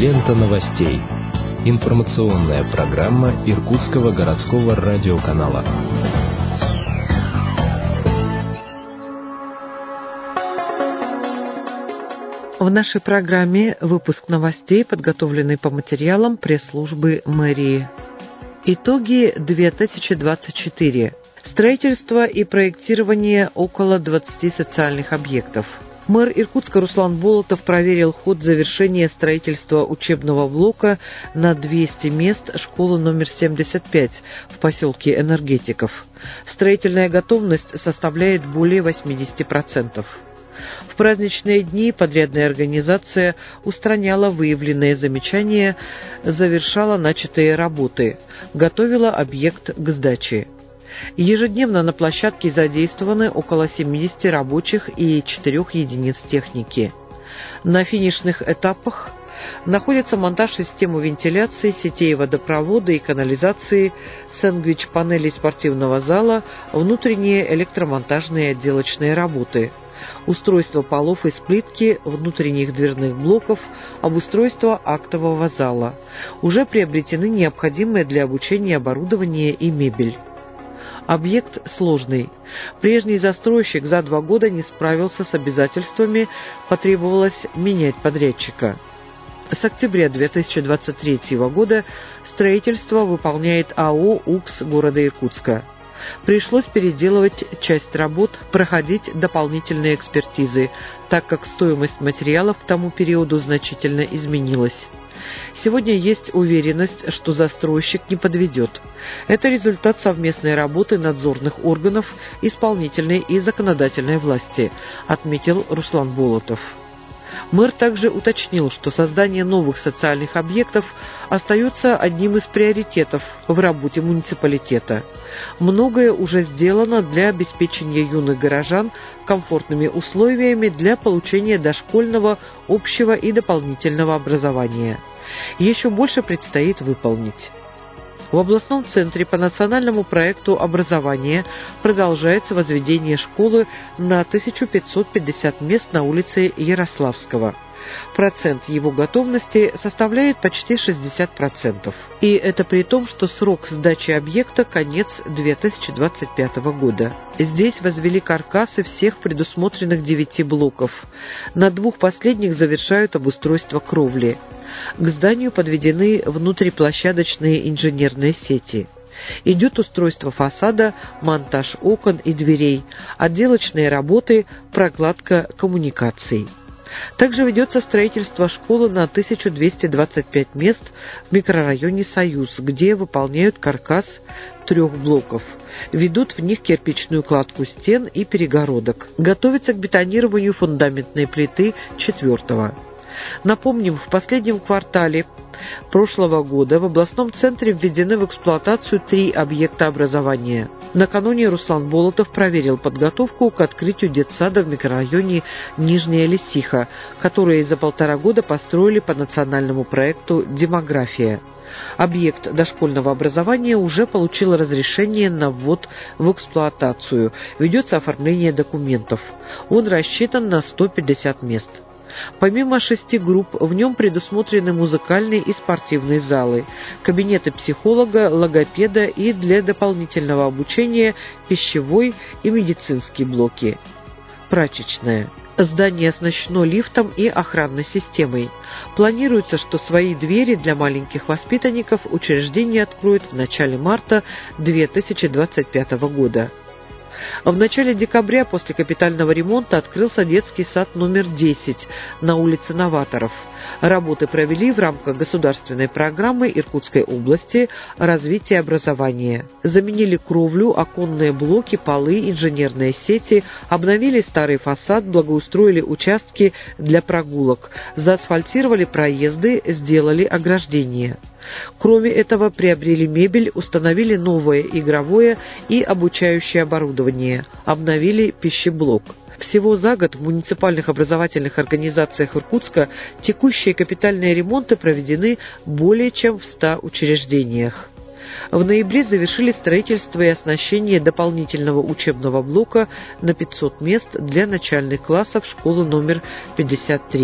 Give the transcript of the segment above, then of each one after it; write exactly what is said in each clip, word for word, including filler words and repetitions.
Лента новостей. Информационная программа Иркутского городского радиоканала. В нашей программе выпуск новостей, подготовленный по материалам пресс-службы мэрии. Итоги две тысячи двадцать четыре. Строительство и проектирование около двадцати социальных объектов. Мэр Иркутска Руслан Болотов проверил ход завершения строительства учебного блока на двести мест школы номер семьдесят пять в поселке Энергетиков. Строительная готовность составляет более восемьдесят процентов. В праздничные дни подрядная организация устраняла выявленные замечания, завершала начатые работы, готовила объект к сдаче. Ежедневно на площадке задействованы около семидесяти рабочих и четырех единиц техники. На финишных этапах находится монтаж системы вентиляции, сетей водопровода и канализации, сэндвич-панелей спортивного зала, внутренние электромонтажные и отделочные работы, устройство полов из плитки, внутренних дверных блоков, обустройство актового зала. Уже приобретены необходимые для обучения оборудование и мебель. Объект сложный. Прежний застройщик за два года не справился с обязательствами, потребовалось менять подрядчика. С октября две тысячи двадцать третьего года строительство выполняет АО «УКС» города Иркутска. Пришлось переделывать часть работ, проходить дополнительные экспертизы, так как стоимость материалов к тому периоду значительно изменилась. Сегодня есть уверенность, что застройщик не подведет. Это результат совместной работы надзорных органов, исполнительной и законодательной власти, отметил Руслан Болотов. Мэр также уточнил, что создание новых социальных объектов остается одним из приоритетов в работе муниципалитета. Многое уже сделано для обеспечения юных горожан комфортными условиями для получения дошкольного, общего и дополнительного образования. Еще больше предстоит выполнить. В областном центре по национальному проекту образования продолжается возведение школы на тысячу пятьсот пятьдесят мест на улице Ярославского. Процент его готовности составляет почти шестьдесят процентов. И это при том, что срок сдачи объекта конец две тысячи двадцать пятого года. Здесь возвели каркасы всех предусмотренных девяти блоков. На двух последних завершают обустройство кровли. К зданию подведены внутриплощадочные инженерные сети. Идет устройство фасада, монтаж окон и дверей, отделочные работы, прокладка коммуникаций. Также ведется строительство школы на тысячу двести двадцать пять мест в микрорайоне «Союз», где выполняют каркас трех блоков. Ведут в них кирпичную кладку стен и перегородок. Готовится к бетонированию фундаментной плиты четвертого. Напомним, в последнем квартале прошлого года в областном центре введены в эксплуатацию три объекта образования. Накануне Руслан Болотов проверил подготовку к открытию детсада в микрорайоне Нижняя Лисиха, которые за полтора года построили по национальному проекту «Демография». Объект дошкольного образования уже получил разрешение на ввод в эксплуатацию. Ведется оформление документов. Он рассчитан на сто пятьдесят мест. Помимо шести групп, в нем предусмотрены музыкальные и спортивные залы, кабинеты психолога, логопеда и для дополнительного обучения пищевой и медицинские блоки. Прачечная. Здание оснащено лифтом и охранной системой. Планируется, что свои двери для маленьких воспитанников учреждение откроет в начале марта две тысячи двадцать пятого года. В начале декабря после капитального ремонта открылся детский сад номер десять на улице Новаторов. Работы провели в рамках государственной программы Иркутской области развития образования. Заменили кровлю, оконные блоки, полы, инженерные сети, обновили старый фасад, благоустроили участки для прогулок, заасфальтировали проезды, сделали ограждения. Кроме этого, приобрели мебель, установили новое игровое и обучающее оборудование, обновили пищеблок. Всего за год в муниципальных образовательных организациях Иркутска текущие капитальные ремонты проведены более чем в ста учреждениях. В ноябре завершили строительство и оснащение дополнительного учебного блока на пятьсот мест для начальных классов школы номер пятьдесят три.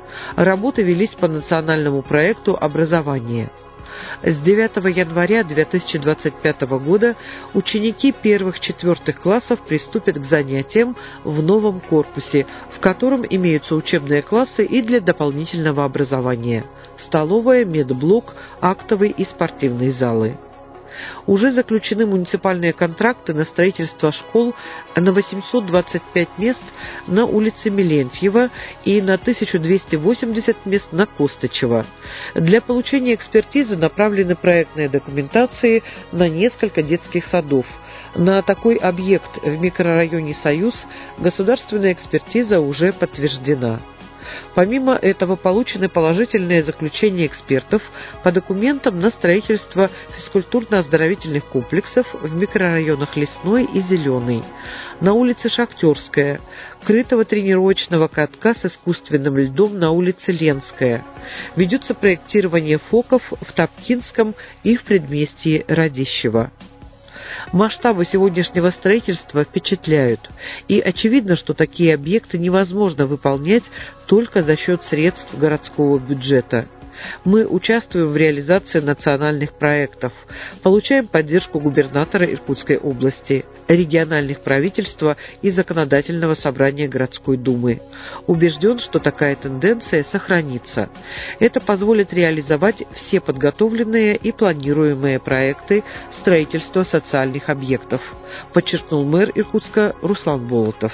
Работы велись по национальному проекту образования. С девятого января две тысячи двадцать пятого года ученики первых-четвертых классов приступят к занятиям в новом корпусе, в котором имеются учебные классы и для дополнительного образования: столовая, медблок, актовый и спортивные залы. Уже заключены муниципальные контракты на строительство школ на восемьсот двадцать пять мест на улице Мелентьева и на тысячу двести восемьдесят мест на Костычева. Для получения экспертизы направлены проектные документации на несколько детских садов. На такой объект в микрорайоне «Союз» государственная экспертиза уже подтверждена. Помимо этого получены положительные заключения экспертов по документам на строительство физкультурно-оздоровительных комплексов в микрорайонах Лесной и Зеленый, на улице Шахтерская, крытого тренировочного катка с искусственным льдом на улице Ленская. Ведется проектирование ФОКов в Топкинском и в предместье Радищева. Масштабы сегодняшнего строительства впечатляют, и очевидно, что такие объекты невозможно выполнять только за счет средств городского бюджета. Мы участвуем в реализации национальных проектов, получаем поддержку губернатора Иркутской области, региональных правительства и законодательного собрания городской думы. Убежден, что такая тенденция сохранится. Это позволит реализовать все подготовленные и планируемые проекты строительства социальных объектов, подчеркнул мэр Иркутска Руслан Болотов.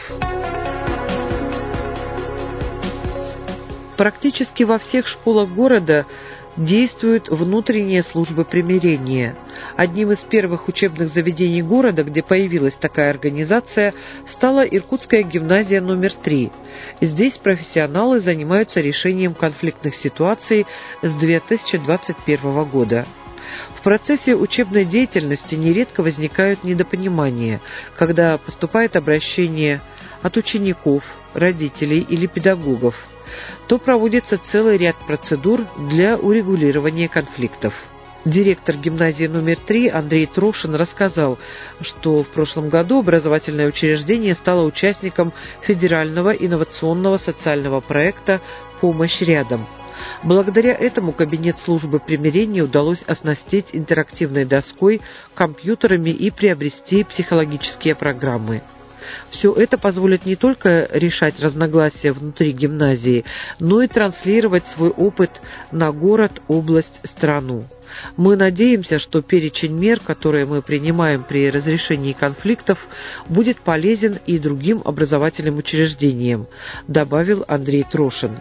Практически во всех школах города действуют внутренние службы примирения. Одним из первых учебных заведений города, где появилась такая организация, стала Иркутская гимназия номер три. Здесь профессионалы занимаются решением конфликтных ситуаций с две тысячи двадцать первого года. В процессе учебной деятельности нередко возникают недопонимания, когда поступает обращение от учеников, родителей или педагогов, то проводится целый ряд процедур для урегулирования конфликтов. Директор гимназии номер три Андрей Трошин рассказал, что в прошлом году образовательное учреждение стало участником федерального инновационного социального проекта «Помощь рядом». Благодаря этому кабинет службы примирения удалось оснастить интерактивной доской, компьютерами и приобрести психологические программы. Все это позволит не только решать разногласия внутри гимназии, но и транслировать свой опыт на город, область, страну. Мы надеемся, что перечень мер, которые мы принимаем при разрешении конфликтов, будет полезен и другим образовательным учреждениям, добавил Андрей Трошин.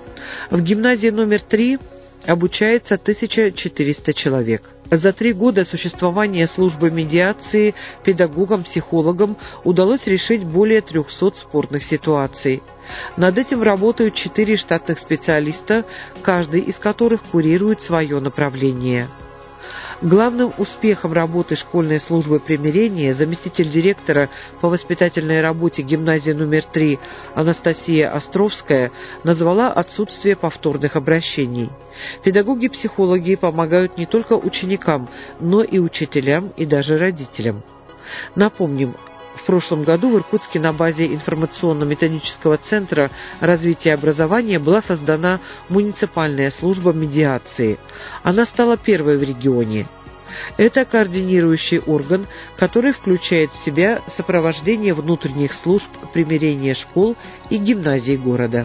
В гимназии номер три обучается тысяча четыреста человек. За три года существования службы медиации педагогам-психологам удалось решить более трехсот спорных ситуаций. Над этим работают четыре штатных специалиста, каждый из которых курирует свое направление. Главным успехом работы школьной службы примирения заместитель директора по воспитательной работе гимназии номер три Анастасия Островская назвала отсутствие повторных обращений. Педагоги-психологи помогают не только ученикам, но и учителям и даже родителям. Напомним, в прошлом году в Иркутске на базе информационно-методического центра развития образования была создана муниципальная служба медиации. Она стала первой в регионе. Это координирующий орган, который включает в себя сопровождение внутренних служб примирения школ и гимназий города.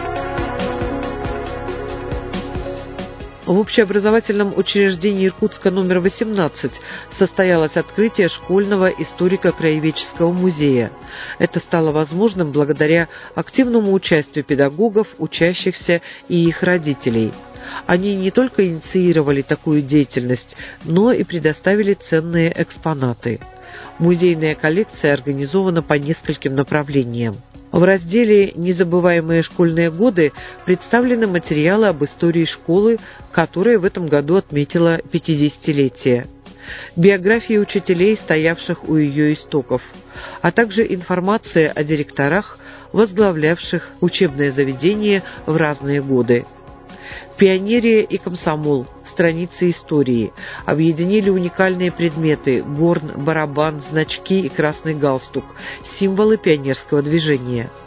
В общеобразовательном учреждении Иркутска номер восемнадцать состоялось открытие школьного историко-краеведческого музея. Это стало возможным благодаря активному участию педагогов, учащихся и их родителей. Они не только инициировали такую деятельность, но и предоставили ценные экспонаты. Музейная коллекция организована по нескольким направлениям. В разделе «Незабываемые школьные годы» представлены материалы об истории школы, которая в этом году отметила пятидесятилетие, биографии учителей, стоявших у ее истоков, а также информация о директорах, возглавлявших учебное заведение в разные годы. Пионерия и комсомол. Страницы истории. Объединили уникальные предметы: горн, барабан, значки и красный галстук, символы пионерского движения.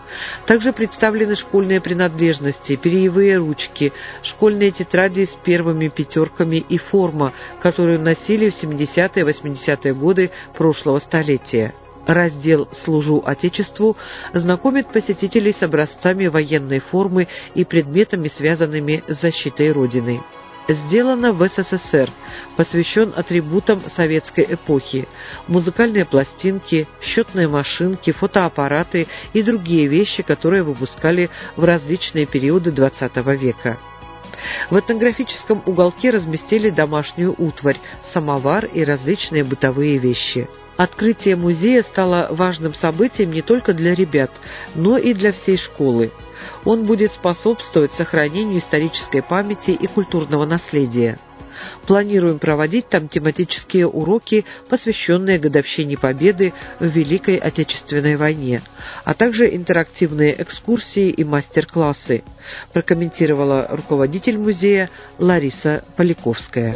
Также представлены школьные принадлежности, перьевые ручки, школьные тетради с первыми пятерками и форма, которую носили в семидесятые и восьмидесятые годы прошлого столетия. Раздел «Служу Отечеству» знакомит посетителей с образцами военной формы и предметами, связанными с защитой Родины. Сделано в СССР, посвящен атрибутам советской эпохи: музыкальные пластинки, счетные машинки, фотоаппараты и другие вещи, которые выпускали в различные периоды двадцатого века. В этнографическом уголке разместили домашнюю утварь, самовар и различные бытовые вещи. Открытие музея стало важным событием не только для ребят, но и для всей школы. Он будет способствовать сохранению исторической памяти и культурного наследия. Планируем проводить там тематические уроки, посвященные годовщине Победы в Великой Отечественной войне, а также интерактивные экскурсии и мастер-классы, прокомментировала руководитель музея Лариса Поляковская.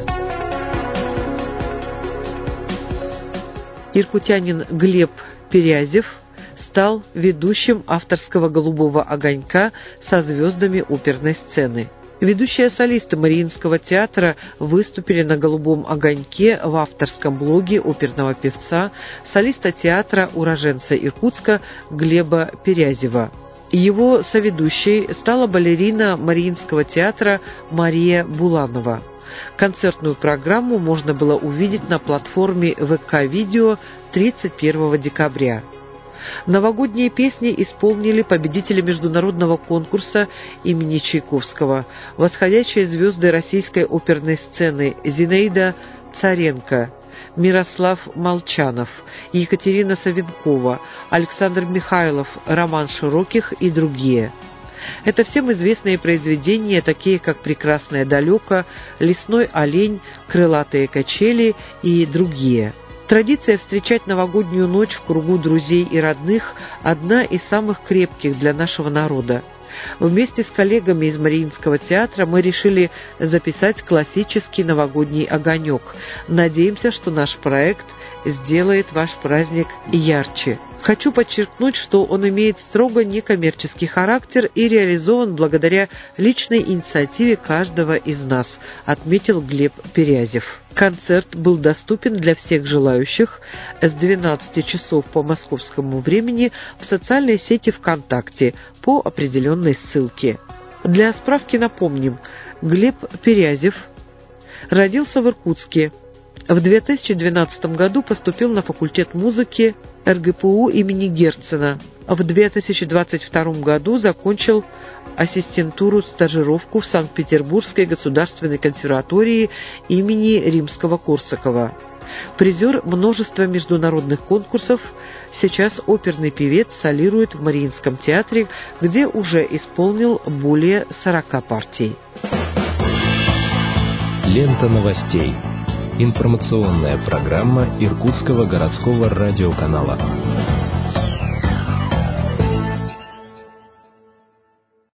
Иркутянин Глеб Перязев стал ведущим авторского «Голубого огонька» со звездами оперной сцены. Ведущие солисты Мариинского театра выступили на «Голубом огоньке» в авторском блоге оперного певца, солиста театра, уроженца Иркутска Глеба Перязева. Его соведущей стала балерина Мариинского театра Мария Буланова. Концертную программу можно было увидеть на платформе ВК-видео тридцать первого декабря. Новогодние песни исполнили победители международного конкурса имени Чайковского, восходящие звезды российской оперной сцены Зинаида Царенко, Мирослав Молчанов, Екатерина Савенкова, Александр Михайлов, Роман Широких и другие. Это всем известные произведения, такие как «Прекрасное далеко», «Лесной олень», «Крылатые качели» и другие. Традиция встречать новогоднюю ночь в кругу друзей и родных – одна из самых крепких для нашего народа. Вместе с коллегами из Мариинского театра мы решили записать классический новогодний огонек. Надеемся, что наш проект сделает ваш праздник ярче. Хочу подчеркнуть, что он имеет строго некоммерческий характер и реализован благодаря личной инициативе каждого из нас, отметил Глеб Перязев. Концерт был доступен для всех желающих с двенадцати часов по московскому времени в социальной сети ВКонтакте по определенной ссылке. Для справки напомним, Глеб Перязев родился в Иркутске. В две тысячи двенадцатом году поступил на факультет музыки эр гэ пэ у имени Герцена. В две тысячи двадцать втором году закончил ассистентуру-стажировку в Санкт-Петербургской государственной консерватории имени Римского-Корсакова. Призер множества международных конкурсов, сейчас оперный певец солирует в Мариинском театре, где уже исполнил более сорока партий. Лента новостей. Информационная программа Иркутского городского радиоканала.